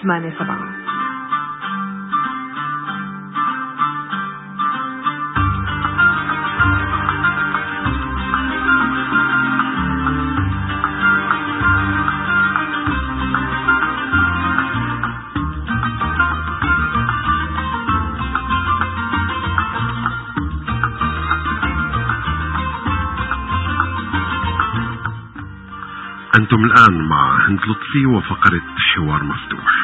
87. أنتم الآن مع هند لطفي وفقرة حوار مفتوح.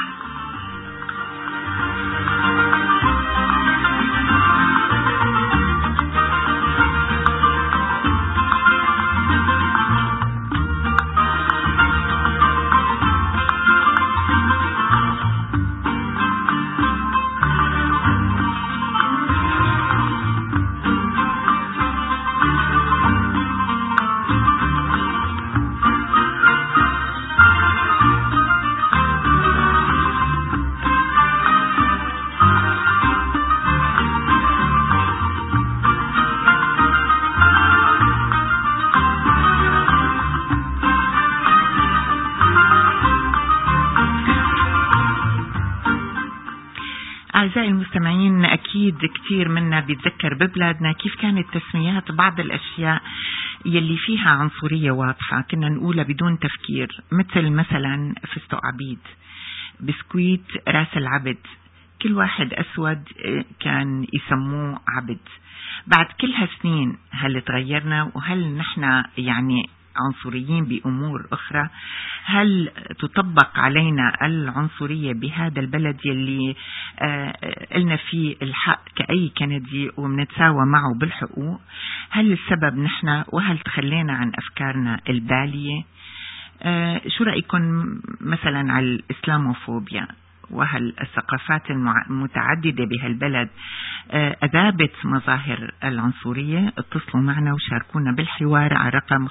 أعزائي المستمعين، أكيد كتير منا بيتذكر ببلادنا كيف كانت تسميات بعض الأشياء يلي فيها عنصرية واضحة كنا نقولها بدون تفكير، مثلا فستق عبيد، بسكويت راس العبد، كل واحد أسود كان يسموه عبد. بعد كل هالسنين هل تغيرنا؟ وهل نحن يعني عنصريين بأمور أخرى؟ هل تطبق علينا العنصرية بهذا البلد يلي قلنا فيه الحق كأي كندي ومنتساوى معه بالحقوق؟ هل السبب نحن؟ وهل تخلينا عن أفكارنا البالية؟ شو رأيكم مثلا على الإسلاموفوبيا؟ وهل الثقافات المتعددة بهالبلد أذابت مظاهر العنصرية؟ اتصلوا معنا وشاركونا بالحوار على رقم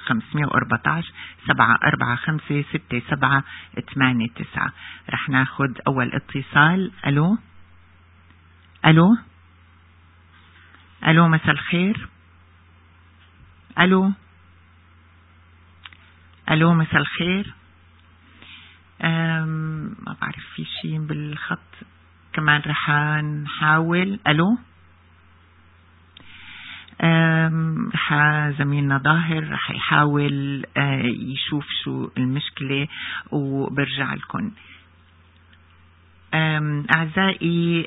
514-745-6789. رح ناخد أول اتصال. ألو مساء الخير. ألو مساء الخير. ما بعرف في شيء بالخط كمان، رح نحاول. رح زميلنا ظاهر رح يحاول يشوف شو المشكلة وبرجع لكم. أعزائي،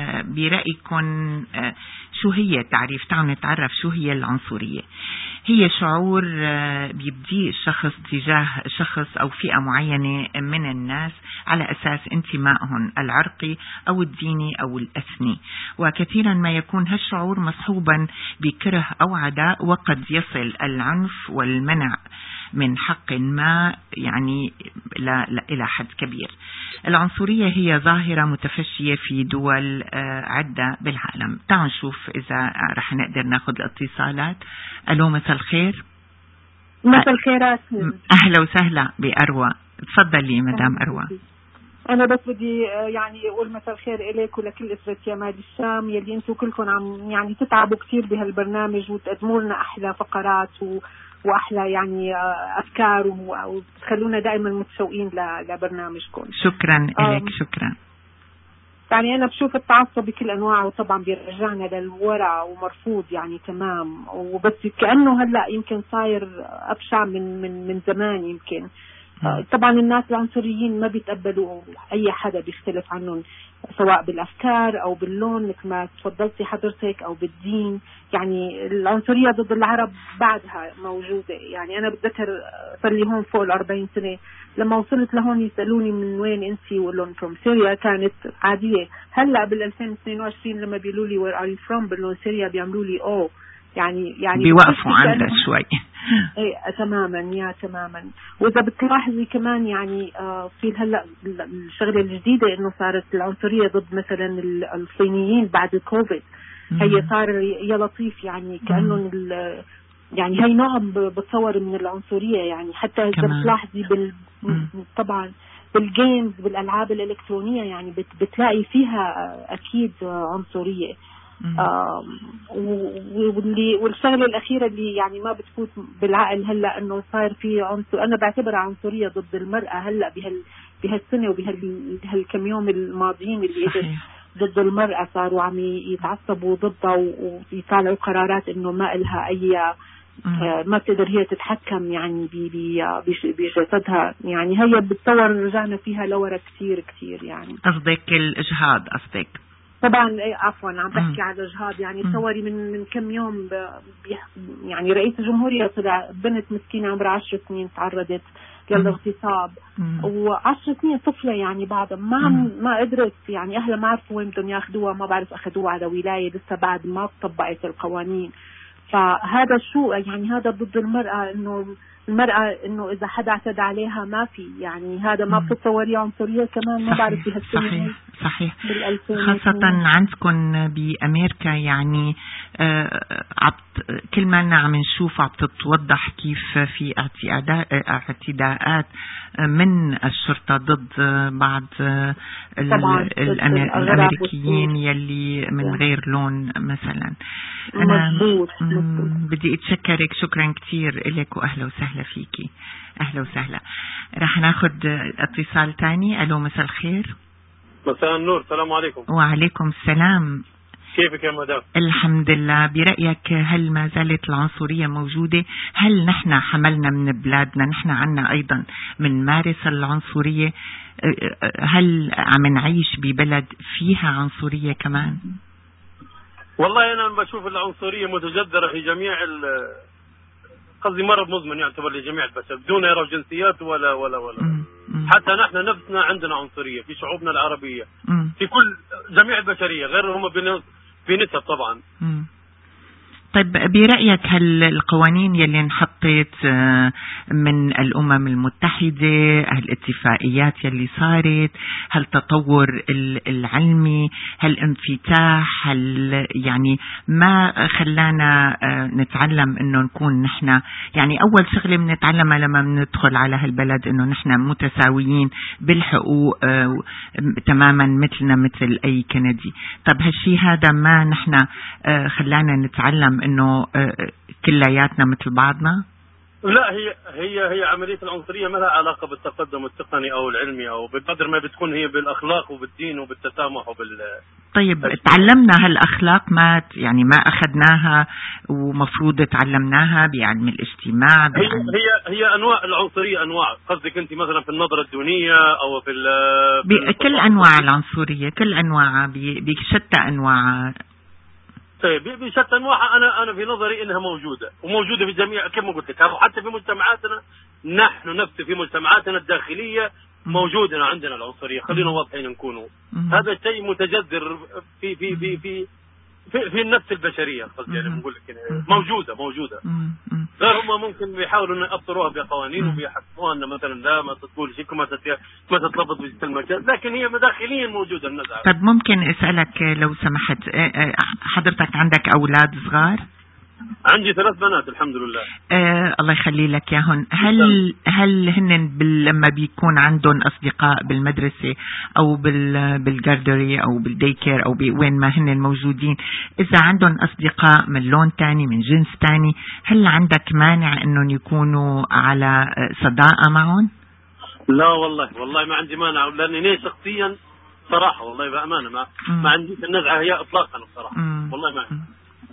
برأيكم شو هي تعالوا نتعرف شو هي العنصرية. هي شعور بيبديه الشخص تجاه شخص أو فئة معينة من الناس على أساس انتمائهم العرقي أو الديني أو الأثني، وكثيرا ما يكون هالشعور مصحوبا بكره أو عداء، وقد يصل العنف والمنع من حق ما يعني إلى حد كبير. العنصرية هي ظاهرة متفشية في دول عدة بالعالم. تعالوا نشوف إذا رح نقدر ناخد الاتصالات. ألو مساء الخير. مساء الخيرات. أهلا وسهلا بأروى، تفضلي مدام أروى. أنا بس بدي يعني أقول مساء الخير إليك ولكل أسرة يماد الشام يلي أنتم كلكم عم يعني تتعبوا كثير بهالبرنامج وتقدموا لنا أحلى فقرات وأحلى يعني أفكار وتخلونا دائما متشوقين لبرنامجكم. شكرا لك. شكرا. يعني أنا بشوف التعصب بكل أنواعه طبعا بيرجعنا للوراء ومرفوض يعني تمام، وبس كأنه هلأ يمكن صاير أبشع من زمان يمكن. طبعا الناس العنصريين ما بيتقبلوا أي حدا بيختلف عنهم، سواء بالأفكار أو باللون مثل ما تفضلتي حضرتك أو بالدين. يعني العنصرية ضد العرب بعدها موجودة. يعني أنا بتذكر صار لي هون فوق 40 سنة، لما وصلت لهون يسألوني من وين أنتي وأقول لهم from سوريا، كانت عادية. هلأ بال 2022 لما بيقولوا لي where are you from بقول سوريا، بيعملوا لي يعني بيوقفوا عندها شوي. ايه تماما. واذا بتلاحظي كمان يعني في هلا الشغله الجديده انه صارت العنصريه ضد مثلا الصينيين بعد الكوفيد. هي صار يا لطيف يعني كانه يعني هي نوع بتصور من العنصريه. يعني حتى اذا بتلاحظي طبعا بالجيمز بالالعاب الالكترونيه يعني بتلاقي فيها اكيد عنصريه. والشغله الاخيره اللي يعني ما بتفوت بالعقل هلا انه صار في عنصر، انا بعتبرها عنصريه ضد المراه هلا بهالسنة وبهالكم يوم الماضيين اللي اجت ضد المرأة، صاروا عم يتعصبوا ضدها ويطالعوا قرارات انه ما إلها اي ما بتقدر هي تتحكم يعني بجسدها. يعني هي بتطور رجعنا فيها لورا كثير كثير. يعني قصدك الإجهاض؟ قصدك طبعا عفوا عم بحكي على الإجهاض. يعني تصوري من كم يوم يعني رئيس الجمهورية طلع بنت مسكينة عمرها 10 سنين تعرضت للاغتصاب، و10 سنين طفلة يعني بعدها ما قدرت، يعني أهلها ما عرفوا وين بدهم ياخذوها، ما بعرف أخذوها على ولاية لسه بعد ما طبقت القوانين. فهذا شو يعني هذا ضد المرأة، إنه المرأة إنه إذا حدا اعتدى عليها ما في، يعني هذا ما بتتصوري عنصرية كمان؟ ما بعرف بهالسنة. صحيح خاصة عندكم بأمريكا. يعني كل ما عم نشوف عم تتوضح كيف في اعتداءات من الشرطة ضد بعض الأمريكيين يلي من غير لون مثلا. أنا بدي أتشكرك شكرا كتير إليك وأهلا وسهلا فيكي. أهلا وسهلا. رح ناخد اتصال تاني. ألو مساء الخير. مساء النور. السلام عليكم. وعليكم السلام. كيفك يا مدام؟ الحمد لله. برأيك هل ما زالت العنصرية موجودة؟ هل نحن حملنا من بلادنا، نحن عنا أيضا من مارس العنصرية؟ هل عم نعيش ببلد فيها عنصرية كمان؟ والله أنا بشوف العنصرية متجذرة في جميع قصدي مرض مزمن يعتبر لجميع البشر بدون يروا جنسيات ولا حتى نحن نفسنا عندنا عنصرية في شعوبنا العربية في كل جميع البشرية، غير هم بنسب طبعا. طيب برأيك هل القوانين يلي انحطت من الأمم المتحدة، الاتفاقيات يلي صارت، هل تطور العلمي، هل انفتاح، هل يعني ما خلانا نتعلم انه نكون نحن يعني اول شغلة بنتعلمها لما بندخل على هالبلد انه نحن متساويين بالحقوق تماما مثلنا مثل اي كندي. طب هالشي هذا ما نحن خلانا نتعلم انه كلياتنا مثل بعضنا؟ لا، هي عملية العنصرية ما لها علاقة بالتقدم التقني او العلمي او بقدر ما بتكون هي بالاخلاق وبالدين وبالتسامح طيب تعلمنا هالاخلاق ما يعني ما اخذناها ومفروض تعلمناها بعلم الاجتماع هي انواع العنصرية انواع. قصدك انت مثلا في النظرة الدينية او في كل انواع العنصرية كل انواعها بشتى انواعها. طيب بشتى انواعها. انا في نظري انها موجوده وموجوده في جميع كما قلت لك، حتى في مجتمعاتنا نحن نفسه في مجتمعاتنا الداخليه موجوده عندنا العنصريه. خلينا واضحين نكونوا هذا الشيء متجذر في في في في في, في النفس البشريه. قصدي يعني بنقول لك موجوده غير هم ممكن بيحاولوا ان يأطروها بقوانين وبيحكموها ان مثلا لا ما تقول شيء ما تتلفظ في المجال، لكن هي داخليا موجوده النزعه. طب ممكن اسالك لو سمحت، حضرتك عندك اولاد صغار؟ عندي 3 بنات الحمد لله. الله يخلي لك ياهن. هل هن لما بيكون عندهم اصدقاء بالمدرسه او بالجاردري او بالديكير او وين ما هن موجودين، اذا عندهم اصدقاء من لون تاني من جنس تاني، هل عندك مانع انهم يكونوا على صداقه معهم؟ لا والله ما عندي مانع، لاني شخصيا صراحه والله بامانه ما عندي النزعه هي اطلاقا بصراحه. والله ما عندي.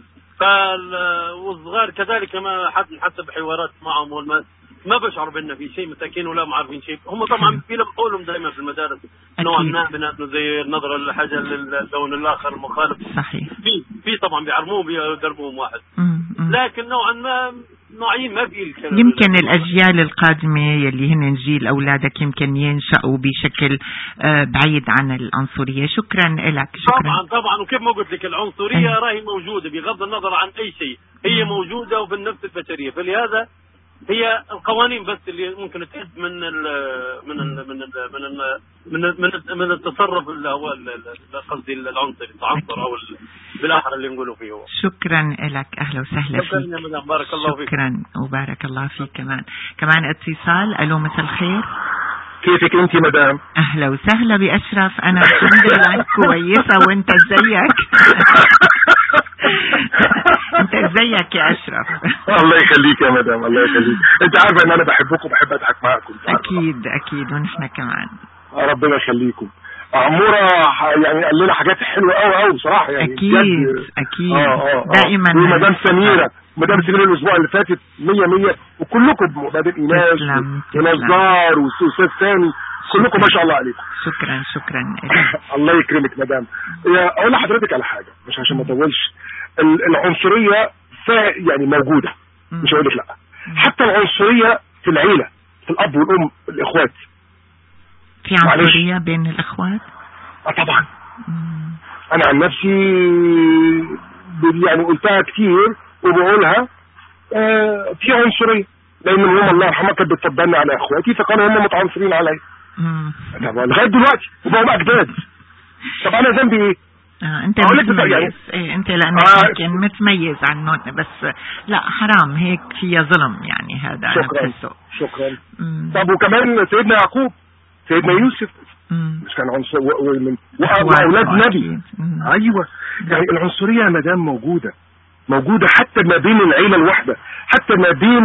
والصغار كذلك ما حتى بحوارات معهم ما بشعر بأن في شيء مساكين ولا ما عارفين شيء. هم طبعا في لهم قولهم دائما في المدارس نوعا ما بناتنا زي النظرة لحاجة للون الآخر المخالف. صحيح. في طبعا بيعرموهم بيضربوهم واحد. لكن نوعا ما نوعين ما في الكلام. يمكن الأجيال القادمة يلي هن جيل أولادك يمكن ينشأوا بشكل بعيد عن العنصرية. شكرا لك. شكرا. طبعا وكيف ما قلت لك العنصرية راهي موجودة بغض النظر عن أي شيء، هي موجودة وفي النفس البشرية. فلهذا هي القوانين بس اللي ممكن تهد من التصرف اللي هو قصدي العنصري التعنصر او بالاخر اللي نقوله فيه هو. شكرا لك. اهلا وسهلا فيك. شكرا يا مدام. بارك الله فيك. شكرا وبارك الله فيك. كمان اتصال. الو مساء الخير. كيفك انت مدام؟ اهلا وسهلا باشرف. انا الحمد لله كويسه، وانت ازيك؟ انت ازيك يا اشرف؟ الله يخليك يا مدام، الله يخليك. انت عارفه ان انا بحبكم وبحب اضحك معكم. اكيد ونحن كمان. ربنا يخليكم. عمورة يعني قال لنا حاجات حلوة قوي بصراحة يعني. اكيد دائما. ومدام سميرة الاسبوع اللي فاتت 100 وكلكم مدام ايناس ونزار والاستاذ ثاني كلكم ما شاء الله عليكم. شكرا الله يكرمك مدام. اقول لحضرتك على حاجة مش عشان ما اطولش. العنصرية يعني موجودة، مش هقول لك لا. حتى العنصرية في العيلة، في الاب والام الاخوات. في عنصرية بين الاخوات؟ طبعا. انا عن نفسي يعني قلتها كتير وبقولها. في عنصرية لان هم الله يرحمها كانت بتفضلني على اخواتي فكانوا هم متعنصرين عليا لغاية دلوقتي وبقوا اجداد. طب انا ذنبي ايه؟ انت متميز. يعني انت لانك يمكن متميز عنهم، بس لا حرام هيك فيها ظلم يعني. هذا شكرا. طب وكمان سيدنا يعقوب، سيدنا يوسف مش كان عنصر واولاد نبي. ايوه يعني العنصريه يا مدام موجوده حتى ما بين العيله الواحده، حتى ما بين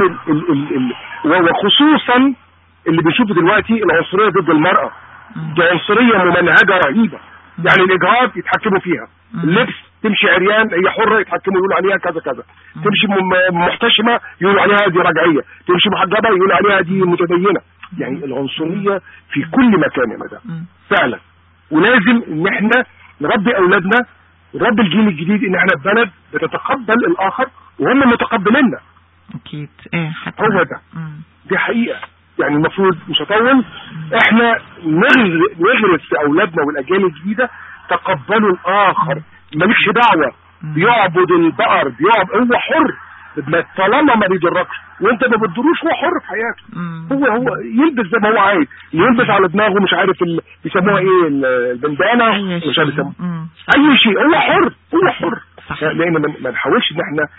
وخصوصا اللي بنشوفه دلوقتي العنصريه ضد المراه. دي عنصريه ممنهجه رهيبه. يعني الاجهاض يتحكموا فيها، اللبس تمشي عريان هي حره يتحكموا يقولوا عليها كذا كذا، تمشي محتشمه يقولوا عليها دي رجعيه، تمشي محجبه يقولوا عليها دي متدينه. يعني العنصريه في كل مكان يا مدام فعلا. ولازم ان احنا نربي اولادنا ونربي الجيل الجديد ان احنا بلد بتتقبل الاخر وهم متقبليننا. اكيد حتى هو ده. دي حقيقه. يعني المفروض مش هطول احنا نغرس في اولادنا والاجيال الجديده تقبلوا الاخر، مالكش دعوه بيعبد البقر هو حر طالما ما بيضركش وانت ما بتضروش، هو حر في حياته. هو يلبس زي ما هو عايز، يلبس على دماغه مش عارف بيسموها ايه البندانه مش عارف اي شيء، هو حر. لان ما نحاولش ان احنا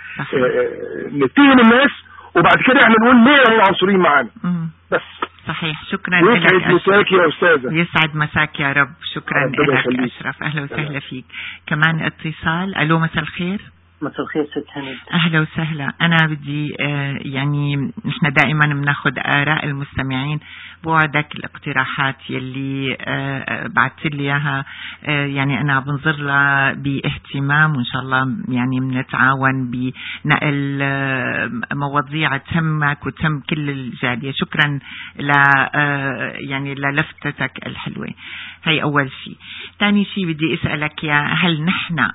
نتهم الناس وبعد كده احنا نقول ليه هم عنصريين معانا. بس صحيح. شكرا لك. يسعد مساك يا استاذه. يسعد مساك يا رب. شكرا لك اشرف. اهلا وسهلا فيك. كمان اتصال. الو مساء الخير. مساء الخير ست هند. اهلا وسهلا. انا بدي يعني نحن دائما بناخذ اراء المستمعين، بوعدك الاقتراحات يلي بعثت لي اياها يعني انا بنظر لها باهتمام، وان شاء الله يعني بنتعاون بنقل مواضيع تهمك وتهم كل الجاليه. شكرا يعني للفتتك الحلوه. هي اول شيء. ثاني شيء بدي اسالك يا هل نحن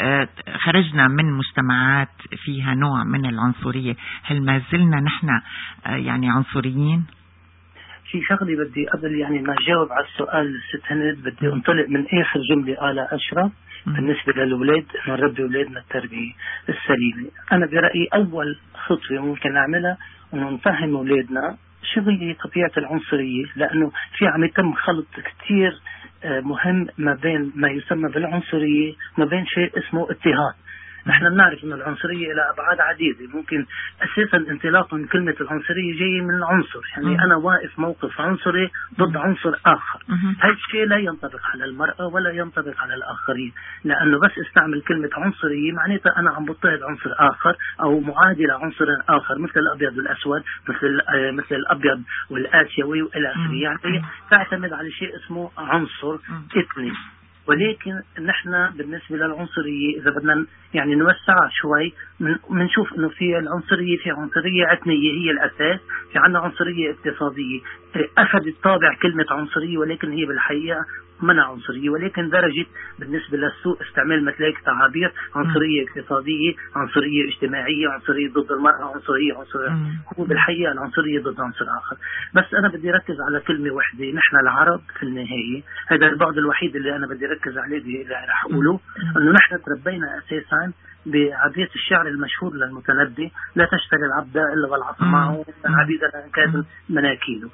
خرجنا من مجتمعات فيها نوع من العنصرية؟ هل ما زلنا نحن يعني عنصريين؟ في شغلي بدي قبل يعني ما جاوب على السؤال ست هند بدي انطلق من اخر جملة قالها اشرف بالنسبة للأولاد انه نربي أولادنا التربية السليمة. انا برأيي اول خطوة ممكن نعملها انه نفهم أولادنا شو هي طبيعة العنصرية، لانه في عم يتم خلط كتير مهم ما بين ما يسمى بالعنصرية ما بين شيء اسمه اضطهاد. نحن بنعرف ان العنصرية لها ابعاد عديدة، ممكن اساسا انطلاقا من كلمة العنصرية جاي من العنصر، يعني انا واقف موقف عنصري ضد عنصر اخر. هذا الشيء لا ينطبق على المرأة ولا ينطبق على الاخرين، لانه بس استعمل كلمة عنصرية معناتها انا عم بضطهد عنصر اخر او معادي لعنصر اخر، مثل الابيض والاسود، مثل الابيض والاسيوي والى اخره. يعني تعتمد على شيء اسمه عنصر اثني. ولكن نحن بالنسبة للعنصرية إذا بدنا يعني نوسعها شوي بنشوف إنه في العنصرية في عنصرية إثنية هي الأساس، في عنا عنصرية اقتصادية أخذت طابع كلمة عنصرية ولكن هي بالحقيقة منع عنصرية، ولكن درجت بالنسبة للسوق استعمال مثل تعابير عنصرية اقتصادية، عنصرية اجتماعية، عنصرية ضد المرأة، عنصرية هو بالحقيقة العنصرية ضد عنصر آخر. بس أنا بدي ركز على كلمة واحدة، نحن العرب في النهاية هذا البعد الوحيد اللي أنا بدي ركز عليه اللي رح أقوله، أنه نحن تربينا أساسا بعبية الشعر المشهور للمتنبي: لا تشتري العبد إلا والعصا معه، العبيد لا كاد مناكيله.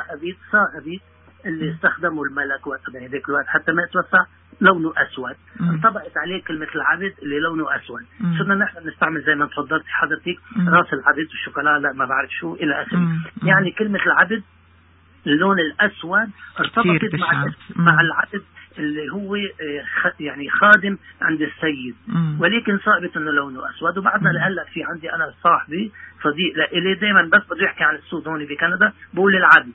صاعبيد اللي استخدموا الملك وقتها هذيك الوقت حتى ما يتوسع لونه أسود، انطبقت عليه كلمة العبد اللي لونه أسود. صرنا نحن نستعمل زي ما تفضلت حضرتك راس العبد والشوكولا لا ما بعرف شو إلى آخره. يعني كلمة العبد اللون الأسود ارتبطت مع العبد اللي هو يعني خادم عند السيد، ولكن صعبت انه لونه اسود. وبعدنا لهلا في عندي انا صاحبي صديق لإلي دائما بس بده يحكي عن السود هون بكندا بقول العدل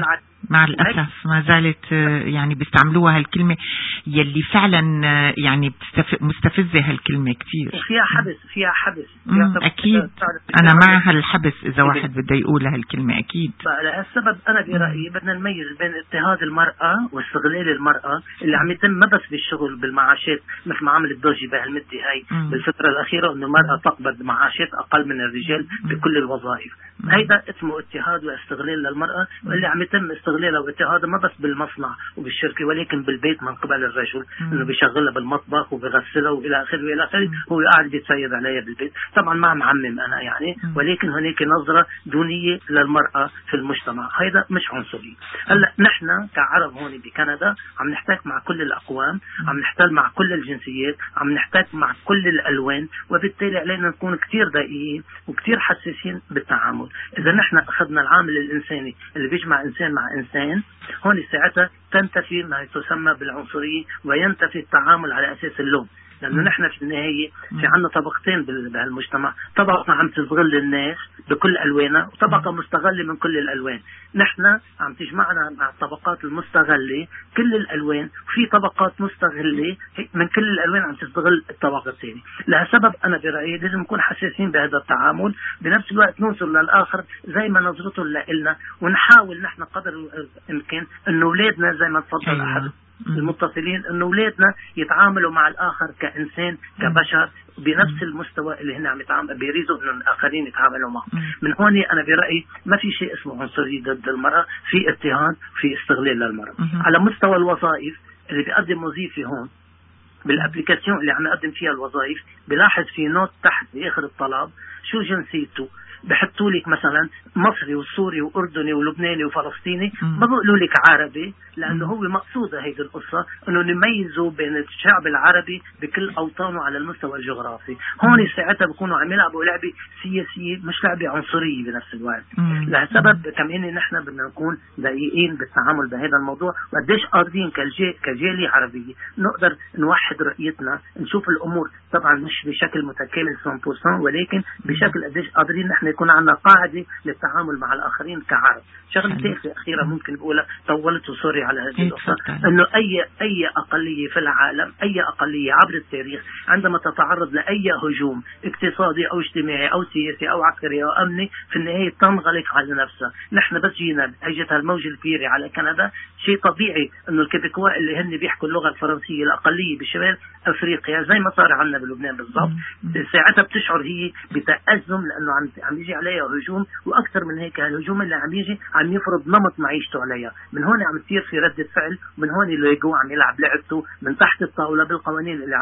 مع الأسف ما زالت يعني بيستعملوها هالكلمة يلي فعلا يعني مستفزة هالكلمة كتير. فيها حبس أكيد أنا مع هالحبس إذا واحد بده يقول هالكلمة أكيد. لهالسبب أنا برأيي بدنا نميز بين اضطهاد المرأة واستغلال المرأة اللي عم يتم ما بس بالشغل بالمعاشات مثل ما عملت دوجي بهالمدة هاي بالفترة الأخيرة إنه المرأة تقبض معاشات أقل من الرجال بكل الوظائف. هيدا اسمه اضطهاد واستغلال للمرأة واللي عم يتم استغلالها واضطهادها ما بس بالمصنع وبالشركة ولكن بالبيت من قبل الرجل إنه بيشغلها بالمطبخ وبغسلها وإلى آخره وإلى آخره هو قاعد بيتسيد عليها بالبيت. طبعا ما معمم أنا يعني ولكن هناك نظرة دونية للمرأة في المجتمع. هيدا مش عنصري. هلا نحن كعرب هون بكندا عم نحتاج مع كل الأقوام، عم نحتاج مع كل الجنسيات، عم نحتاج مع كل الألوان، وبالتالي علينا نكون كتير دقيقين وكتير حساسين بالتعامل. إذا نحن أخذنا العامل الإنساني اللي بيجمع إنسان مع إنسان هون ساعتها تنتفي ما تسمى بالعنصرية وينتفي التعامل على أساس اللون. لأنه نحن في النهاية في عنا طبقتين بهالمجتمع، طبقة عم تستغل الناس بكل ألوانها وطبقة مستغلة من كل الألوان. نحن عم تجمعنا مع الطبقات المستغلة كل الألوان وفي طبقات مستغلة من كل الألوان عم تستغل الطبقة الثانية. لهالسبب أنا برأيي لازم نكون حساسين بهذا التعامل، بنفس الوقت ننظر للآخر زي ما نظرته لنا ونحاول نحن قدر الإمكان إنه أولادنا زي ما تفضل أحد المتصلين انه اولادنا يتعاملوا مع الاخر كانسان كبشر بنفس المستوى اللي هن عم يتعاملوا بيريدوا انه الاخرين يتعاملوا معه. من هون انا برايي ما في شيء اسمه عنصريه ضد المراه، في اضطهاد في استغلال للمراه. على مستوى الوظائف اللي بيقدم وظيفه هون بالابلكاسيون اللي عم يقدم فيها الوظائف بلاحظ في نوت تحت باخر الطلب شو جنسيته، بحطوا لك مثلا مصري وسوري واردني ولبناني وفلسطيني، ما بقولوا لك عربي لانه هو مقصوده هيدي القصه انه نميزوا بين الشعب العربي بكل اوطانه على المستوى الجغرافي. هون ساعتها بكونوا عم يلعبوا لعبه سياسيه مش لعبه عنصريه بنفس الوقت. لهالسبب كمان نحن بدنا نكون دقيقين بالتعامل بهذا الموضوع وقديش قادرين كجاليه عربيه نقدر نوحد رؤيتنا، نشوف الامور طبعا مش بشكل متكامل 100% ولكن بشكل قديش قادرين نحن يكون عندنا قاعده للتعامل مع الاخرين كعرب. شغله ثالثه اخيره ممكن بقولها طولت وسوري على هذه النقطه، انه اي اقليه في العالم، اي اقليه عبر التاريخ عندما تتعرض لاي هجوم اقتصادي او اجتماعي او سياسي او عسكري او امني في النهايه تنغلق على نفسها. نحن بس جينا اجت هالموجه الكبيره على كندا، شيء طبيعي انه الكيبيكوا اللي هن بيحكوا اللغه الفرنسيه الاقليه بشمال افريقيا زي ما صار عندنا بلبنان بالضبط، ساعتها بتشعر هي بتأزم لانه عم يجي عليها هجوم، واكثر من هيك الهجوم اللي عم يجي عم يفرض نمط معيشته عليها. من هون عم تصير في ردة فعل، ومن هون الليجو عم يلعب لعبته من تحت الطاوله بالقوانين اللي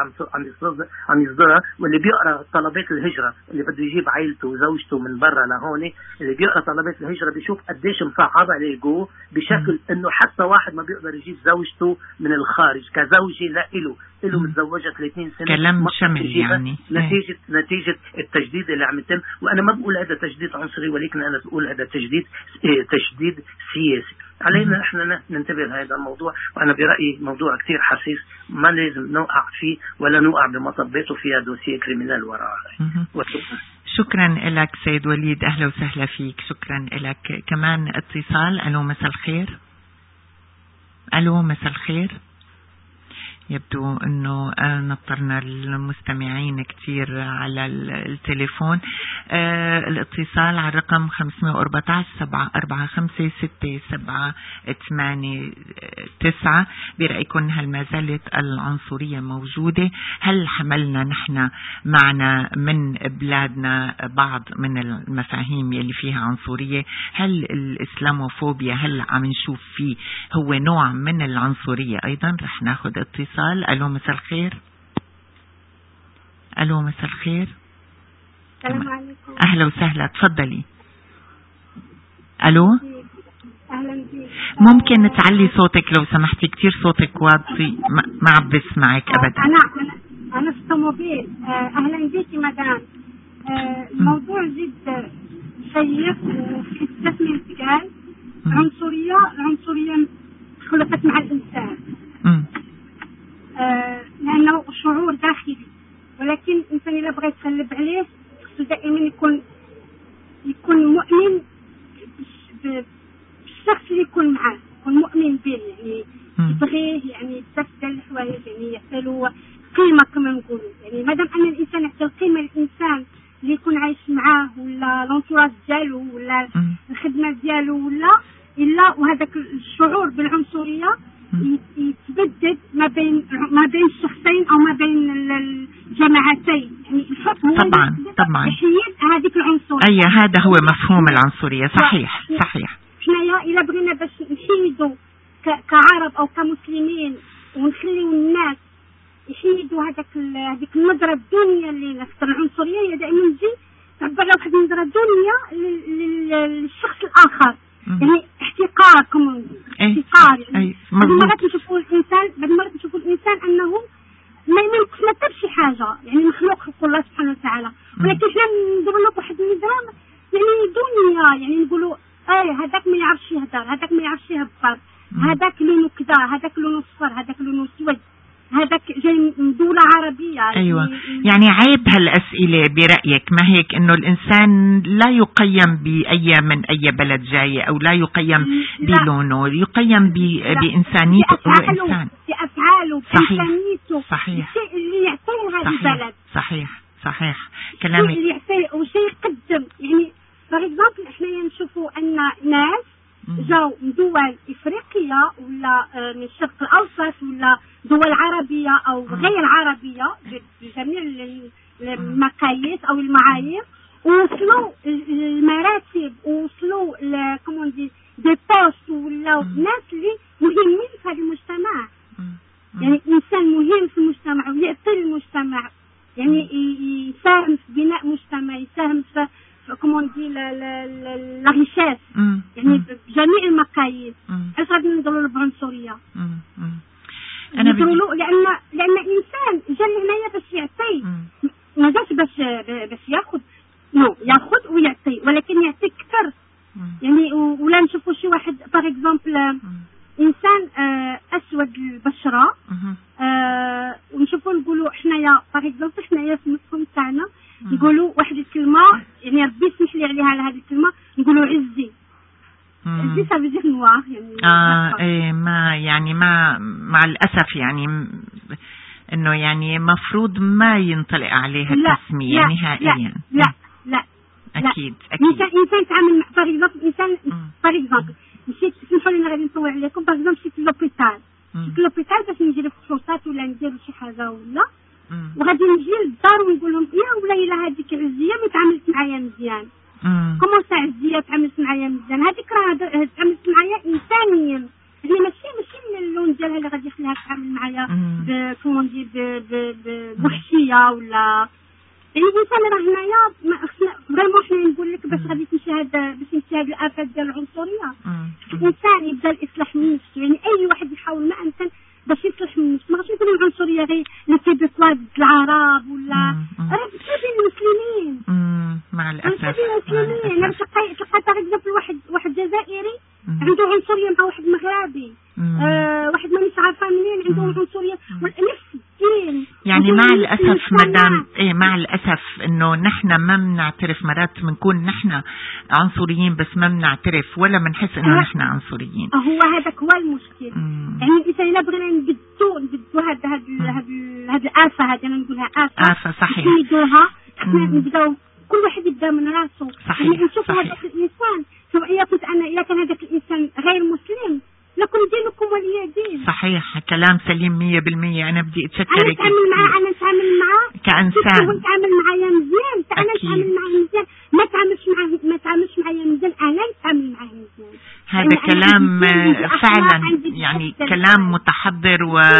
عم يصدرها، واللي بيقرا طلبات الهجره اللي بده يجيب عائلته وزوجته من برا لهون، اللي بيقرا طلبات الهجره بيشوف قديش مصعبه الليجو بشكل انه حتى واحد ما بيقدر يجيب زوجته من الخارج كزوجه له متزوجه 30 سنه كلام شمل يعني نتيجه التجديد اللي عم يتم. وانا ما بقول هذا تجديد عنصري ولكن انا بقول هذا تجديد سياسي. علينا نحن ننتبه لهذا الموضوع، وانا برايي موضوع كثير حساس ما لازم نوقع فيه ولا نوقع بمطباته فيها دوسيه كريمينال وراء. شكرا لك سيد وليد، اهلا وسهلا فيك. شكرا لك. كمان اتصال. الو مساء الخير. الو مساء الخير. يبدو انه نطرنا المستمعين كثير على التليفون. الاتصال على الرقم 514-746-6789. برأيكم هل ما زالت العنصرية موجودة؟ هل حملنا نحن معنا من بلادنا بعض من المفاهيم يلي فيها عنصرية؟ هل الإسلاموفوبيا هل عم نشوف فيه هو نوع من العنصرية أيضا؟ رح ناخد اتصال. الو مساء الخير. الو مساء الخير. السلام عليكم. اهلا وسهلا، تفضلي. الو اهلا بك. ممكن تعلي صوتك لو سمحتي؟ كثير صوتك واطي، ما عم بسمعك ابدا. انا في الطوموبيل. اهلا بك مدام. الموضوع جد شيق وفي استثناء انتقال. العنصرية خلقت مع الانسان لانه شعور داخلي، ولكن الانسان اذا بغى يتغلب عليه خصو دائما يكون يكون مؤمن بالشخص اللي يكون معاه، يكون مؤمن به، يعني يبغيه، يعني بزاف ديال الحوايج، يعني يعطيلو قيمة كما نقولوا. يعني مادام أن الإنسان يعطي القيمة للإنسان اللي يكون عايش معاه، ولا لونتوراج ديالو، ولا الخدمة ديالو، ولا إلا وهذاك الشعور بالعنصرية يتبدد ما بين الشخصين أو ما بين الجماعتين. يعني الحكم هو طبعا يحيد هذيك العنصرية. أي هذا هو مفهوم العنصرية. صحيح. حنايا إلا بغينا باش نحيدوا كعرب أو كمسلمين ونخليو الناس يحيدوا هذيك النظرة الدنيا اللي نفس العنصرية، هي دائما تجي تعبر على واحد النظرة دنيا للشخص الآخر. يعني احتقار كمان، احتقار. يعني بعض المرات نشوفوا الإنسان أنه ما يملكش ما تبش حاجة، يعني مخلوق خلق الله سبحانه وتعالى، ولكن احنا نديروا له واحد النظام يعني دنيا، يعني نقولوا هذاك ما يعرفش يهدر، هذاك ما يعرفش يهبر، هذاك لونه كذا، هذاك لونه صفر، هذاك لونه اسود، هذاك جاي من دولة عربية. أيوة، يعني عيب هالأسئلة برأيك، ما هيك إنه الإنسان لا يقيم بأي من أي بلد جاي، أو لا يقيم بلونه، يقيم بإنسانيته. هو إنسان بأفعاله، بإنسانيته، صحيح. الشيء اللي يعطيه هذا البلد. صحيح كلامك. الشيء اللي يعطيه وشيء يقدم. يعني باغ اكزومبل احنا نشوفوا أن ناس جاو من دول إفريقية ولا من الشرق الأوسط ولا دول عربية أو غير عربية بجميع المقاييس أو المعايير، ووصلوا المراتب، ووصلوا كومون دي بوست، ولا ناس اللي مهمين في هذا المجتمع. يعني إنسان مهم في المجتمع ويعطي المجتمع، يعني يساهم في بناء مجتمع، يساهم في كومون دي لا ريشيس، يعني بجميع المقاييس. اش غادي نديروا له بعنصريه؟ انا نديروا لان الانسان جا لهنايا باش يعطي، ما جاش باش ياخذ. ياخذ ويعطي، ولكن يعطي اكثر. يعني ولا نشوفوا شي واحد باغ اكزومبل انسان اسود البشره، ونشوفوا نقولوا حنايا باغ اكزومبل حنايا في المفهوم تاعنا نقولوا واحد الكلمه، يعني ربي يسمح لي عليها على هذه الكلمه، نقولوا عزي. عزي صافي ديك نوار، يعني ما يعني مع الاسف، يعني انه يعني مفروض ما ينطلق عليها التسميه نهائيا. لا اكيد. انسان تعامل مع باغ اكزومبل، انسان باغ اكزومبل مشيت، سمحوا لي غادي نطول عليكم، باغ اكزومبل مشيت للوبيتال باش نجري في الفحوصات ولا ندير شي حاجه ولا، وغادي نجي للدار ونقول لهم يا ولايله هذيك عزيه ما تعاملت معايا مزيان. كومون سا عزيه تعاملت معايا مزيان؟ هذيك راه تعاملت معايا انسانيا، يعني ماشي من اللون ديالها اللي غادي يخليها تتعامل معايا كومون دي بوحشيه ولا. يعني الانسان راه هنايا فريمون حنا نقول لك باش غادي تمشي هذا الافات ديال العنصريه، الانسان يبدا الاصلاح من نفسه. يعني اي واحد يحاول مع انسان باش يصلح من نفسه، ما غاديش يكون العنصريه غير اللي كيبيطوا العرب ولا راه بين المسلمين. مع الاسف انا تلقى باغ اكزومبل واحد جزائري عنده عنصريه مع واحد مغربي، واحد مانيش عارفه منين عنده عنصريه، نفس الدين. يعني مع الاسف مدام مع الاسف انه نحن ما بنعترف، مرات بنكون نحن عنصريين بس ما بنعترف ولا بنحس انه نحن عنصريين. هو هذاك هو المشكل. يعني الانسان الا بغينا نبدو هاد الآفة هذه، انا نقولها آفة صحيح، نبدوها نبداو كل واحد يبدا من راسه. يعني نشوف هذاك الانسان، سواء كنت انا اذا كان هذاك الانسان غير مسلم، لكم دينكم ولي دين. صحيح، كلام سليم 100%. انا بدي اتشكرك. انا نتعامل معاه كانسان، هو يتعامل معايا مزيان، انا نتعامل معاه مزيان، ما تعاملش معايا مزيان، انا نتعامل معاه مزيان. هذا كلام فعلا يعني كلام متحضر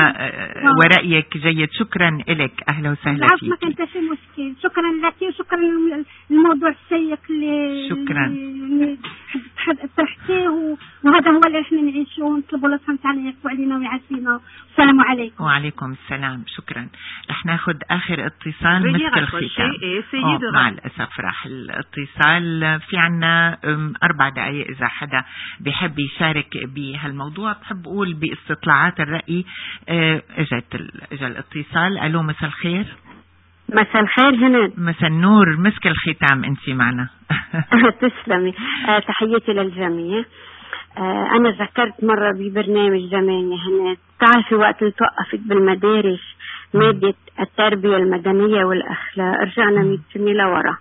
ورأيك جيد. شكرا لك، أهلا وسهلا فيك. ما كان شيء مشكل. شكرا لك وشكرا للموضوع الشيق اللي شكرا طرحتيه، وهذا هو اللي احنا نعيشه، ونطلبوا الله سبحانه وتعالى يعفو علينا ويعافينا. السلام عليكم. وعليكم السلام. شكرا. رح ناخذ آخر اتصال مثل الختام. مع الأسف راح الاتصال. في عنا 4 دقائق إذا حدا بيحب يشارك بهالموضوع. بحب أقول باستطلاعات الرأي. اجا الاتصال. ألو، مساء الخير. مساء الخير هند. مساء النور، مسك الختام انت معنا. تسلمي. تحياتي للجميع. انا ذكرت مرة ببرنامج زمان يا هند، تعرفي وقت اللي توقفت بالمدارس مادة التربية المدنية والاخلاق رجعنا 100 سنة لورا.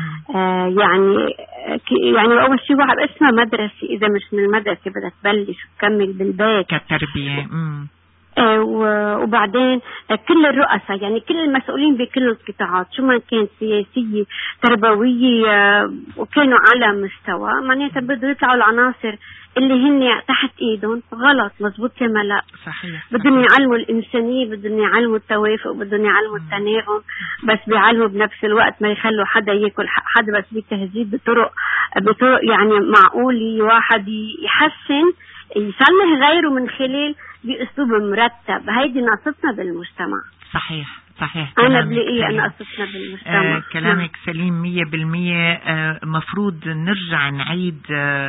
يعني اول شيء واحد اسمها مدرسة، اذا مش من المدرسة بدها تبلش وتكمل بالبيت كتربية. وبعدين كل الرؤساء، يعني كل المسؤولين بكل القطاعات شو ما كانت سياسية تربوية وكانوا على مستوى، معناتها بده يطلعوا العناصر اللي هن تحت ايدهم غلط. مزبوط كما لا؟ صحيح. بدهم يعلموا الإنسانية، بدهم يعلموا التوافق، بدهم يعلموا التناغم، بس بيعلموا بنفس الوقت ما يخلوا حدا ياكل حدا، بس بالتهذيب بطرق يعني معقول واحد يحسن يصلح غيره من خلال بأسلوب مرتب. هيدي ناقصتنا بالمجتمع. صحيح. أنا بلاقي ناقصتنا بالمجتمع. كلامك سليم 100%. مفروض نرجع نعيد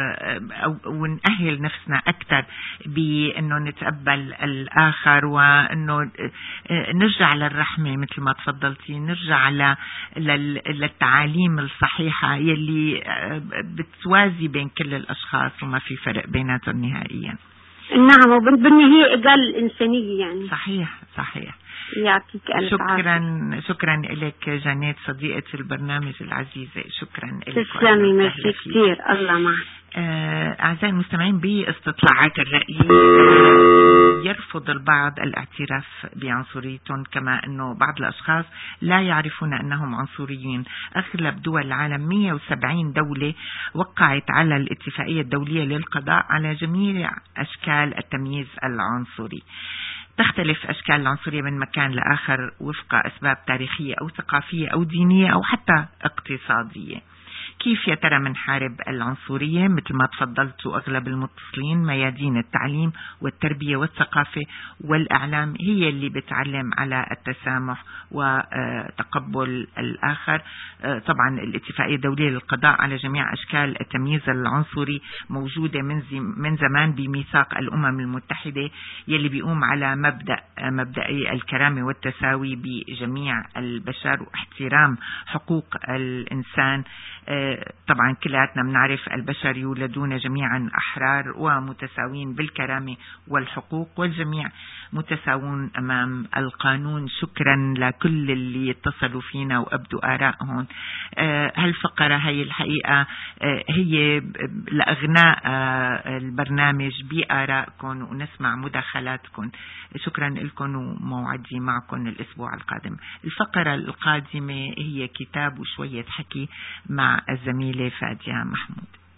ونأهل نفسنا أكثر بأنه نتقبل الآخر، وأنه نرجع للرحمة مثل ما تفضلتي، نرجع للتعاليم الصحيحة يلي بتوازي بين كل الأشخاص وما في فرق بيناتهم نهائيا. نعم، وبالنهاية إقال الإنسانية يعني. صحيح. يعطيك ألف عافية. شكرا لك جانيت صديقة البرنامج العزيزة. شكرا لك. تسلمي، ميرسي كثير. الله معك. أعزائي المستمعين، باستطلاعات الرأي يرفض البعض الاعتراف بعنصريتهم، كما أنه بعض الأشخاص لا يعرفون أنهم عنصريين. أغلب دول العالم 170 دولة وقعت على الاتفاقية الدولية للقضاء على جميع أشكال التمييز العنصري. تختلف أشكال العنصرية من مكان لآخر وفق أسباب تاريخية أو ثقافية أو دينية أو حتى اقتصادية. كيف يا ترى منحارب العنصرية؟ مثل ما تفضلتوا أغلب المتصلين، ميادين التعليم والتربية والثقافة والإعلام هي اللي بتعلم على التسامح وتقبل الآخر. طبعا الاتفاقية الدولية للقضاء على جميع أشكال التمييز العنصري موجودة من زمان بميثاق الأمم المتحدة يلي بيقوم على مبدأي الكرامة والتساوي بجميع البشر واحترام حقوق الإنسان. طبعا كلاتنا بنعرف البشر يولدون جميعا أحرار ومتساوين بالكرامة والحقوق، والجميع متساوون أمام القانون. شكرا لكل اللي اتصلوا فينا وأبدوا آرائهم. هالفقرة هي الحقيقة هي لأغناء البرنامج بآرائكم ونسمع مداخلاتكم. شكرا لكم وموعدي معكم الأسبوع القادم. الفقرة القادمة هي كتاب وشوية حكي مع الزميلة فادية محمود.